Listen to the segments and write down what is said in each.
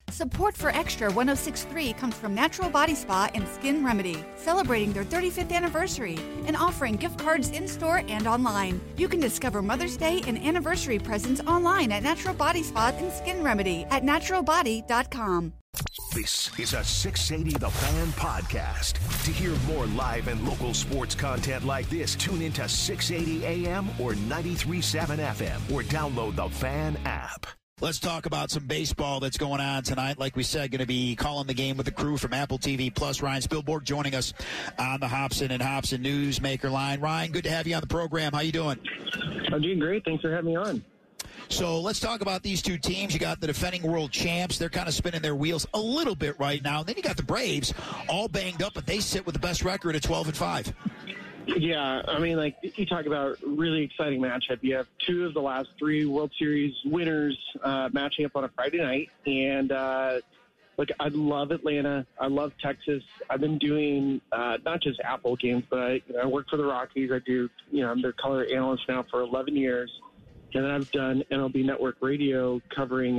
Support for Extra 106.3 comes from Natural Body Spa and Skin Remedy, celebrating their 35th anniversary and offering gift cards in-store and online. You can discover Mother's Day and anniversary presents online at Natural Body Spa and Skin Remedy at naturalbody.com. This is a 680 The Fan podcast. To hear more live and local sports content like this, tune into 680 AM or 93.7 FM or download the Fan app. Let's talk about some baseball that's going on tonight. Like we said, going to be calling the game with the crew from Apple TV Plus. Ryan Spilborg joining us on the Hobson and Hobson Newsmaker line. Ryan, good to have you on the program. How you doing? I'm doing great. Thanks for having me on. So let's talk about these two teams. You got the defending world champs. They're kind of spinning their wheels a little bit right now. And then you got the Braves all banged up, but they sit with the best record at 12-5. Yeah, I mean, like, you talk about really exciting matchup. You have two of the last three World Series winners matching up on a Friday night. And, look, I love Atlanta. I love Texas. I've been doing not just Apple games, but I work for the Rockies. I'm their color analyst now for 11 years. And then I've done MLB Network Radio covering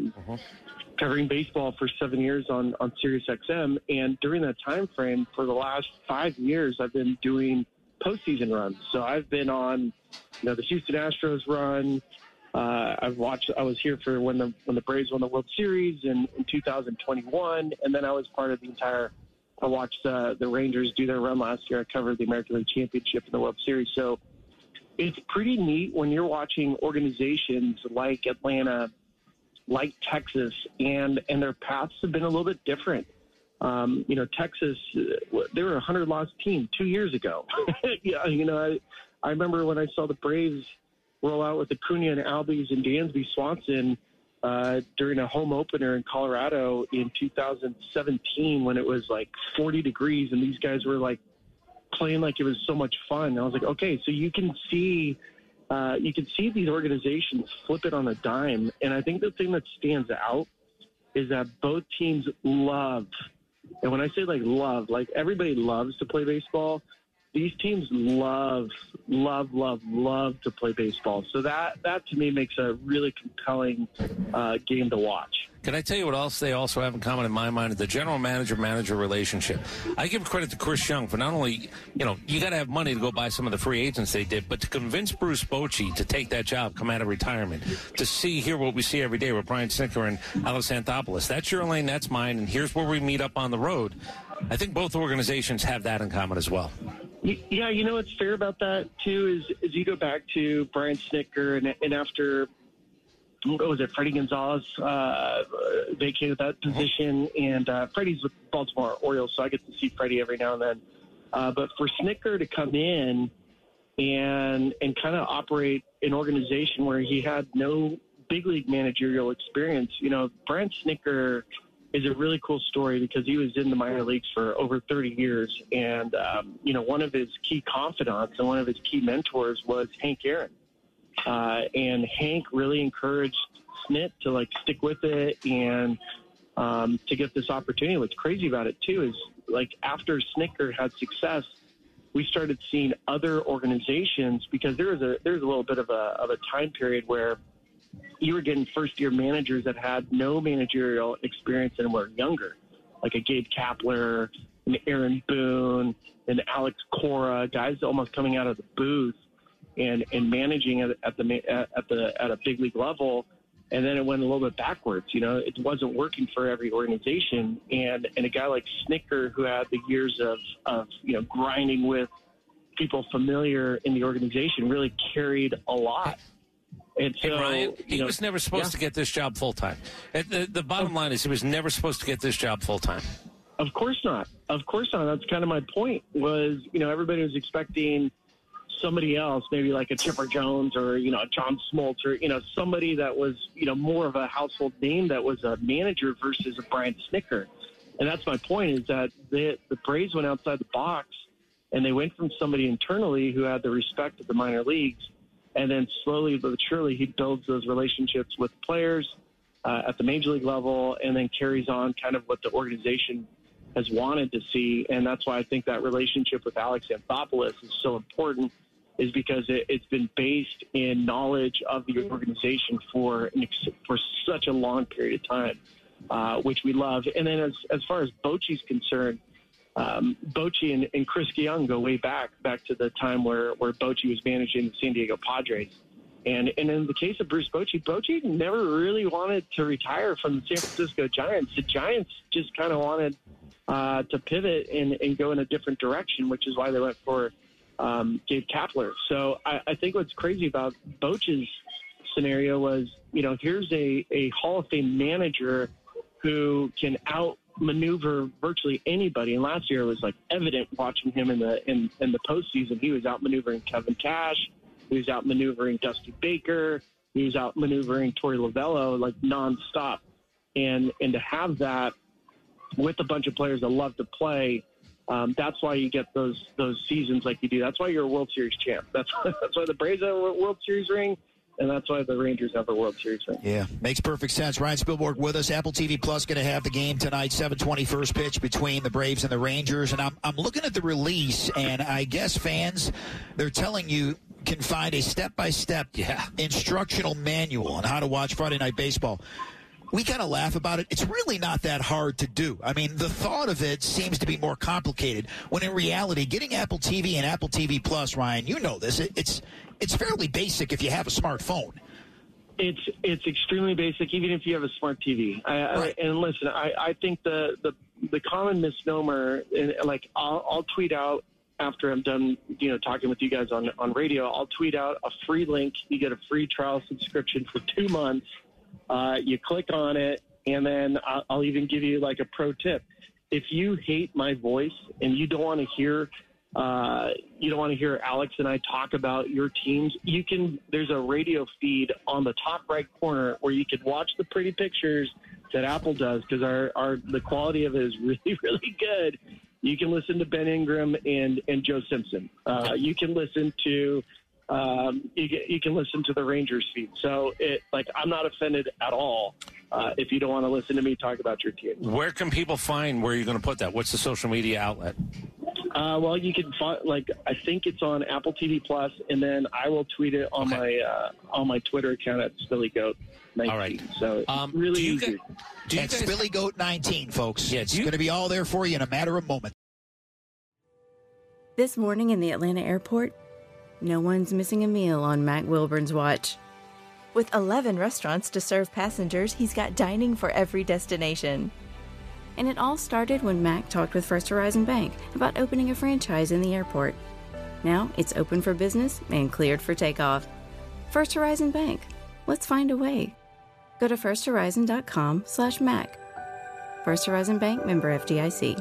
baseball for 7 years on Sirius XM. And during that time frame, for the last 5 years, I've been doing postseason runs. So I've been on, the Houston Astros run. I was here for when the Braves won the World Series in 2021, and then I was part of I watched the Rangers do their run last year. I covered the American League Championship and the World Series. So it's pretty neat when you're watching organizations like Atlanta, like Texas, and their paths have been a little bit different. Texas, they were a 100-loss team 2 years ago. I remember when I saw the Braves roll out with Acuna and Albies and Dansby Swanson during a home opener in Colorado in 2017 when it was like 40 degrees and these guys were like playing like it was so much fun. I was like, okay, so you can see these organizations flip it on a dime. And I think the thing that stands out is that both teams love, and when I say love, everybody loves to play baseball. These teams love to play baseball. So that to me makes a really compelling game to watch. Can I tell you what else they also have in common in my mind? The general manager-manager relationship. I give credit to Chris Young for not only, you got to have money to go buy some of the free agents they did, but to convince Bruce Bochy to take that job, come out of retirement, to hear what we see every day with Brian Snitker and Alex Anthopoulos. That's your lane, that's mine, and here's where we meet up on the road. I think both organizations have that in common as well. Yeah, what's fair about that, too, is you go back to Brian Snitker and after – what was it? Freddie Gonzalez vacated that position, and Freddie's with Baltimore Orioles, so I get to see Freddie every now and then. But for Snitker to come in and kind of operate an organization where he had no big league managerial experience, Brian Snitker is a really cool story because he was in the minor leagues for over 30 years, and one of his key confidants and one of his key mentors was Hank Aaron. And Hank really encouraged Snit to stick with it and to get this opportunity. What's crazy about it too is after Snitker had success, we started seeing other organizations because there was a little bit of a time period where you were getting first year managers that had no managerial experience and were younger, like a Gabe Kapler, an Aaron Boone, and Alex Cora, guys almost coming out of the booth and managing at a big league level. And then it went a little bit backwards. It wasn't working for every organization. And a guy like Snitker, who had the years of grinding with people familiar in the organization, really carried a lot. And so, hey, Ryan, he was never supposed to get this job full time. The bottom line is he was never supposed to get this job full time. Of course not. That's kind of my point was, everybody was expecting somebody else, maybe like a Chipper Jones or, John Smoltz or, somebody that was, more of a household name that was a manager versus a Brian Snitker. And that's my point is that the Braves went outside the box and they went from somebody internally who had the respect of the minor leagues. And then slowly but surely he builds those relationships with players at the major league level and then carries on kind of what the organization has wanted to see. And that's why I think that relationship with Alex Anthopoulos is so important, is because it's been based in knowledge of the organization for such a long period of time. which we love. And then as far as Bochy's concerned, Bochy and Chris Young go way back to the time where Bochy was managing the San Diego Padres. And in the case of Bruce Bochy never really wanted to retire from the San Francisco Giants. The Giants just kind of wanted to pivot and go in a different direction, which is why they went for Gabe Kapler. So I think what's crazy about Bochy's scenario was, here's a Hall of Fame manager who can outmaneuver virtually anybody. And last year it was evident watching him in the postseason. He was outmaneuvering Kevin Cash. He was outmaneuvering Dusty Baker. He was outmaneuvering Torey Lovello nonstop. And to have that with a bunch of players that love to play, that's why you get those seasons like you do. That's why you're a World Series champ. That's why the Braves have a World Series ring, and that's why the Rangers have a World Series ring. Yeah, makes perfect sense. Ryan Spilborg with us. Apple TV Plus going to have the game tonight, 7:20 first pitch between the Braves and the Rangers. And I'm looking at the release, and I guess fans, they're telling you, can find a step-by-step instructional manual on how to watch Friday Night Baseball. We kind of laugh about it. It's really not that hard to do. I mean, the thought of it seems to be more complicated, when in reality, getting Apple TV and Apple TV Plus, Ryan, you know this, it's fairly basic if you have a smartphone. It's extremely basic, even if you have a smart TV. Right. And listen, I think the common misnomer, I'll tweet out after I'm done, talking with you guys on radio, I'll tweet out a free link. You get a free trial subscription for 2 months. You click on it, and then I'll even give you a pro tip. If you hate my voice and you don't want to hear Alex and I talk about your teams, there's a radio feed on the top right corner where you can watch the pretty pictures that Apple does, because the quality of it is really, really good. You can listen to Ben Ingram and Joe Simpson. You can listen to you can listen to the Rangers feed. So I'm not offended at all if you don't want to listen to me talk about your team. Where can people find where you're going to put that? What's the social media outlet? Well, you can find I think it's on Apple TV Plus, and then I will tweet it on my Twitter account at SpillyGoat19. All right. So really easy. It's SpillyGoat19, folks. Yeah, it's going to be all there for you in a matter of moments. This morning in the Atlanta airport, no one's missing a meal on Mac Wilburn's watch. With 11 restaurants to serve passengers, he's got dining for every destination. And it all started when Mac talked with First Horizon Bank about opening a franchise in the airport. Now it's open for business and cleared for takeoff. First Horizon Bank. Let's find a way. Go to firsthorizon.com/Mac. First Horizon Bank, member FDIC.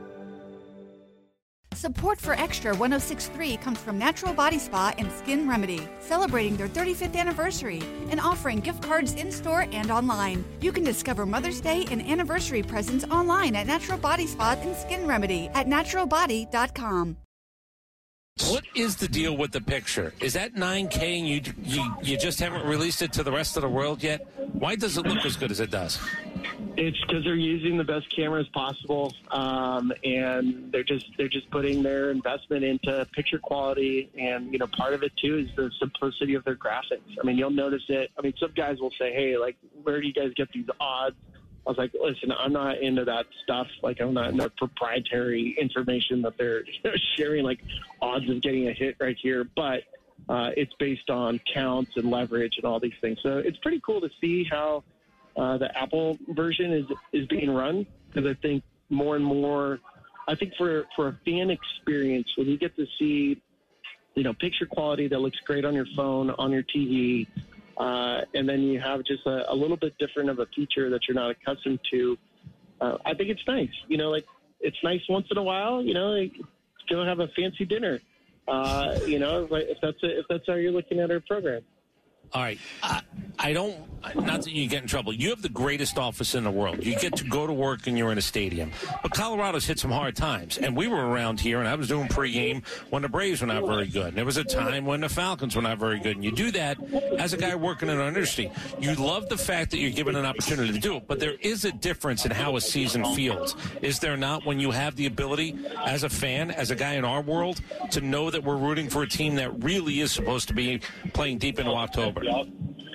Support for Extra 106.3 comes from Natural Body Spa and Skin Remedy, celebrating their 35th anniversary and offering gift cards in-store and online. You can discover Mother's Day and anniversary presents online at Natural Body Spa and Skin Remedy at naturalbody.com. What is the deal with the picture? Is that 9K and you just haven't released it to the rest of the world yet? Why does it look as good as it does? It's because they're using the best cameras possible, and they're just putting their investment into picture quality. And part of it too is the simplicity of their graphics. I mean, you'll notice it. I mean, some guys will say, "Hey, where do you guys get these odds?" I was like, "Listen, I'm not into that stuff. I'm not into proprietary information that they're sharing, odds of getting a hit right here." But it's based on counts and leverage and all these things. So it's pretty cool to see how the Apple version is being run, because I think more and more, I think for a fan experience, when you get to see, picture quality that looks great on your phone, on your TV, and then you have just a little bit different of a feature that you're not accustomed to, I think it's nice. It's nice once in a while, go have a fancy dinner, if that's how you're looking at our program. All right. Not that you get in trouble. You have the greatest office in the world. You get to go to work and you're in a stadium. But Colorado's hit some hard times. And we were around here, and I was doing pregame when the Braves were not very good. And there was a time when the Falcons were not very good. And you do that as a guy working in our industry. You love the fact that you're given an opportunity to do it. But there is a difference in how a season feels. Is there not, when you have the ability as a fan, as a guy in our world, to know that we're rooting for a team that really is supposed to be playing deep into October?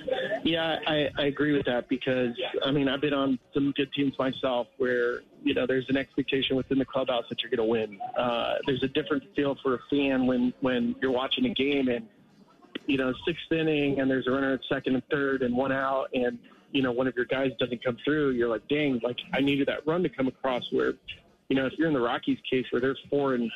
Yeah, I agree with that because, I mean, I've been on some good teams myself where, you know, there's an expectation within the clubhouse that you're going to win. There's a different feel for a fan when you're watching a game and, you know, sixth inning and there's a runner at second and third and one out and, you know, one of your guys doesn't come through. You're like, dang, like I needed that run to come across where, you know, if you're in the Rockies case where they're 4-14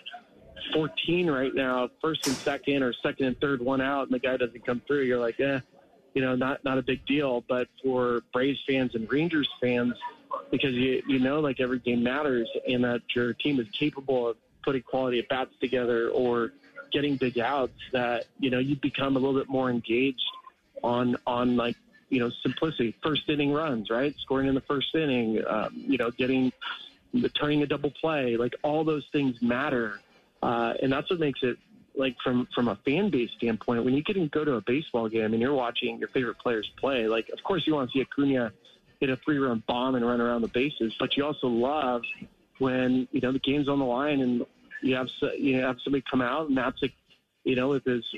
right now, first and second or second and third, one out, and the guy doesn't come through, you're like, you know, not a big deal. But for Braves fans and Rangers fans, because you know, like every game matters and that your team is capable of putting quality at bats together or getting big outs, that, you know, you become a little bit more engaged on like, you know, simplicity, first inning runs, right? Scoring in the first inning, you know, turning a double play, like all those things matter. And that's what makes it, like from a fan base standpoint, when you can go to a baseball game and you're watching your favorite players play, like, of course you want to see Acuna hit a 3-run bomb and run around the bases, but you also love when, you know, the game's on the line and you have somebody come out and that's a, you know, with his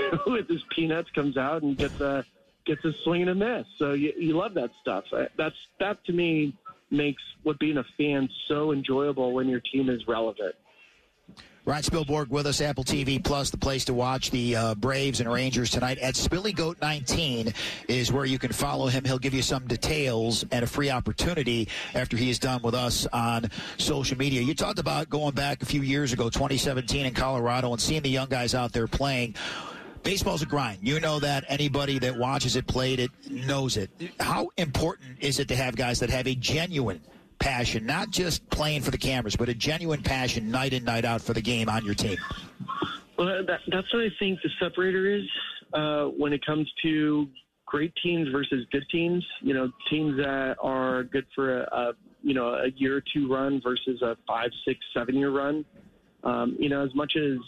peanuts comes out and gets a swing and a miss. So you love that stuff. That to me makes what being a fan so enjoyable when your team is relevant. Ryan Spilborg with us, Apple TV Plus, the place to watch the Braves and Rangers tonight. At SpillyGoat19 is where you can follow him. He'll give you some details and a free opportunity after he is done with us on social media. You talked about going back a few years ago, 2017 in Colorado, and seeing the young guys out there playing. Baseball's a grind. You know that. Anybody that watches it, played it, knows it. How important is it to have guys that have a genuine passion, not just playing for the cameras, but a genuine passion night in, night out for the game on your team? Well, that's what I think the separator is when it comes to great teams versus good teams. You know, teams that are good for a year or two run versus a 5, 6, 7 year run. You know, as much as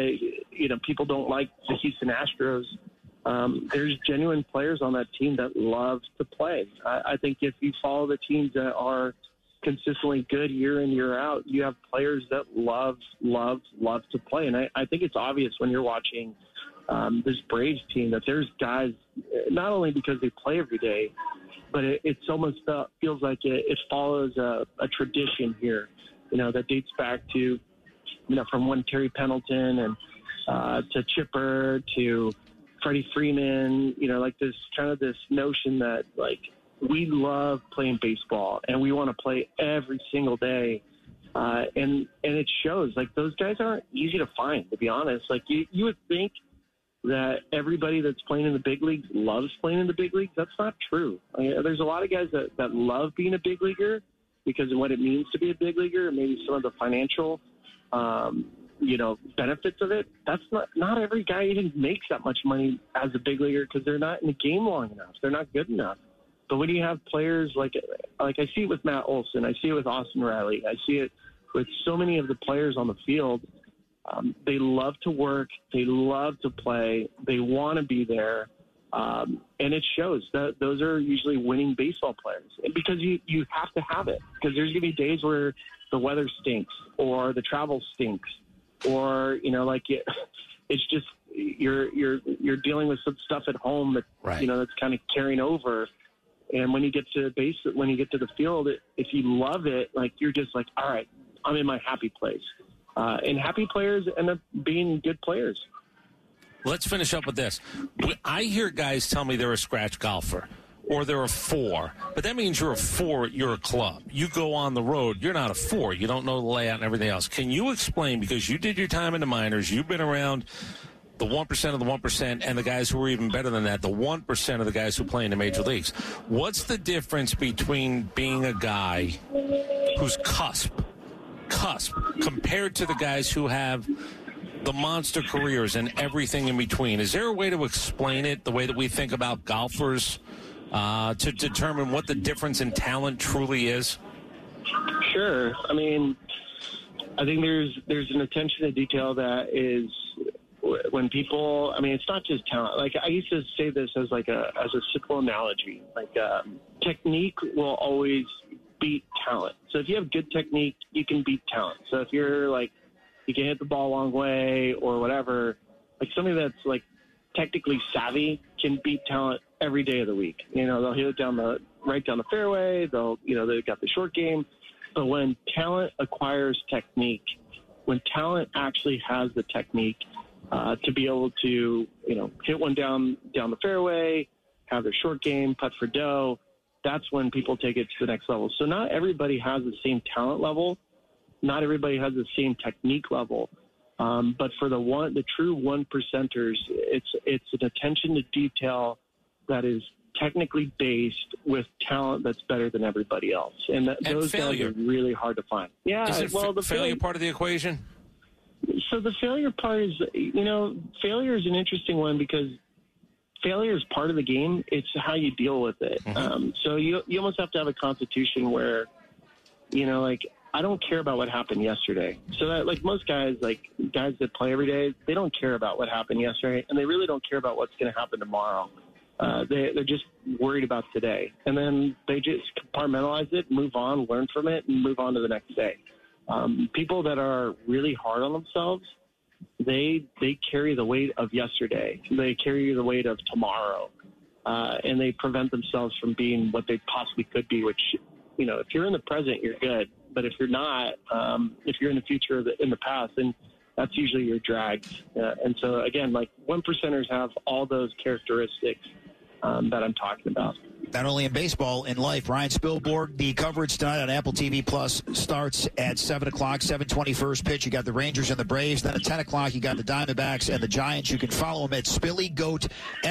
people don't like the Houston Astros, there's genuine players on that team that love to play. I think if you follow the teams that are consistently good year in, year out, you have players that love to play. And I think it's obvious when you're watching this Braves team that there's guys, not only because they play every day, but it's almost feels like it follows a tradition here, you know, that dates back to, you know, from when Terry Pendleton and to Chipper to Freddie Freeman, you know, like this notion that, like, we love playing baseball and we want to play every single day. And it shows. Like, those guys aren't easy to find, to be honest. Like, you would think that everybody that's playing in the big leagues loves playing in the big leagues. That's not true. I mean, there's a lot of guys that love being a big leaguer because of what it means to be a big leaguer and maybe some of the financial benefits of it. That's not every guy even makes that much money as a big leaguer because they're not in the game long enough. They're not good enough. But when you have players like I see it with Matt Olson, I see it with Austin Riley, I see it with so many of the players on the field. They love to work, they love to play, they want to be there, and it shows. That those are usually winning baseball players, and because you have to have it, because there's going to be days where the weather stinks or the travel stinks, or it's just you're dealing with some stuff at home that right. That's kind of carrying over. And when you get to the field, if you love it, like, you're just like, all right, I'm in my happy place. And happy players end up being good players. Let's finish up with this. I hear guys tell me they're a scratch golfer or they're a 4, but that means you're a 4 at your club. You go on the road, you're not a 4. You don't know the layout and everything else. Can you explain, because you did your time in the minors, you've been around the 1% of the 1% and the guys who are even better than that, the 1% of the guys who play in the major leagues. What's the difference between being a guy who's cusp, compared to the guys who have the monster careers and everything in between? Is there a way to explain it the way that we think about golfers to determine what the difference in talent truly is? Sure. I mean, I think there's an attention to detail that is, when people, I mean, it's not just talent. Like, I used to say this as a simple analogy. Like, technique will always beat talent. So if you have good technique, you can beat talent. So if you're like, you can hit the ball a long way or whatever, like somebody that's like technically savvy can beat talent every day of the week. They'll hit it right down the fairway. They've got the short game. But when talent acquires technique, when talent actually has the technique to be able to, hit one down the fairway, have their short game, putt for dough, that's when people take it to the next level. So not everybody has the same talent level. Not everybody has the same technique level. But for the true 1%ers, it's an attention to detail that is technically based with talent that's better than everybody else. And those guys are really hard to find. Yeah. Is the failure part of the equation? So the failure part is, failure is an interesting one because failure is part of the game. It's how you deal with it. Mm-hmm. So you almost have to have a constitution where, I don't care about what happened yesterday. So that, like most guys, guys that play every day, they don't care about what happened yesterday, and they really don't care about what's going to happen tomorrow. They're just worried about today. And then they just compartmentalize it, move on, learn from it, and move on to the next day. People that are really hard on themselves, they carry the weight of yesterday. They carry the weight of tomorrow. And they prevent themselves from being what they possibly could be, which, if you're in the present, you're good. But if you're not, if you're in the future or in the past, then that's usually your drags. And so, again, 1%ers have all those characteristics that I'm talking about. Not only in baseball, in life. Ryan Spilborg, the coverage tonight on Apple TV Plus starts at 7 o'clock, 7:20 first pitch. You got the Rangers and the Braves. Then at 10 o'clock, you got the Diamondbacks and the Giants. You can follow him at Spilly Goat,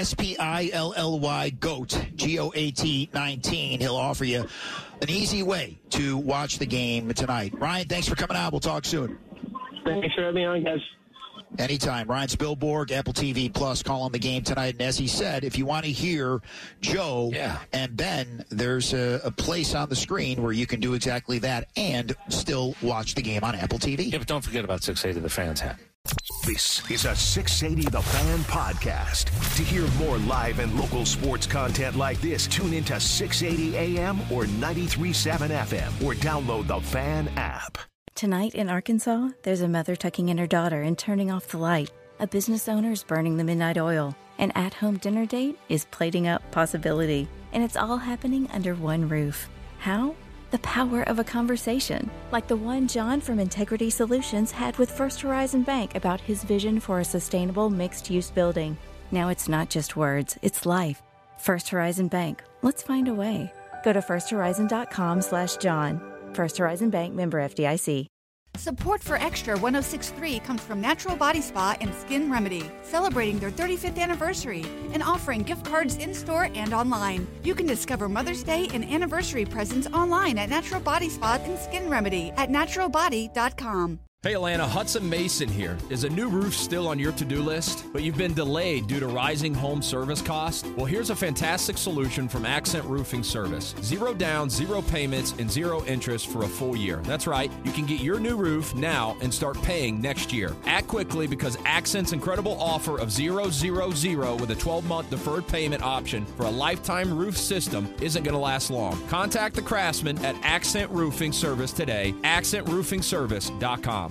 SPILLY GOAT, GOAT 19. He'll offer you an easy way to watch the game tonight. Ryan, thanks for coming out. We'll talk soon. Thanks for having me on, guys. Anytime. Ryan Spilborg, Apple TV Plus, calling the game tonight. And as he said, if you want to hear Joe and Ben, there's a place on the screen where you can do exactly that and still watch the game on Apple TV. Yeah, but don't forget about 680 The Fan's hat. This is a 680 The Fan podcast. To hear more live and local sports content like this, tune into 680 AM or 93.7 FM or download the Fan app. Tonight in Arkansas, there's a mother tucking in her daughter and turning off the light. A business owner is burning the midnight oil. An at-home dinner date is plating up possibility. And it's all happening under one roof. How? The power of a conversation, like the one John from Integrity Solutions had with First Horizon Bank about his vision for a sustainable mixed-use building. Now it's not just words, it's life. First Horizon Bank. Let's find a way. Go to firsthorizon.com/John. First Horizon Bank, member FDIC. Support for Extra 106.3 comes from Natural Body Spa and Skin Remedy, celebrating their 35th anniversary and offering gift cards in-store and online. You can discover Mother's Day and anniversary presents online at Natural Body Spa and Skin Remedy at naturalbody.com. Hey Atlanta, Hudson Mason here. Is a new roof still on your to-do list, but you've been delayed due to rising home service costs? Well, here's a fantastic solution from Accent Roofing Service. 0 down, 0 payments, and 0 interest for a full year. That's right, you can get your new roof now and start paying next year. Act quickly because Accent's incredible offer of 000 with a 12-month deferred payment option for a lifetime roof system isn't going to last long. Contact the craftsman at Accent Roofing Service today, accentroofingservice.com.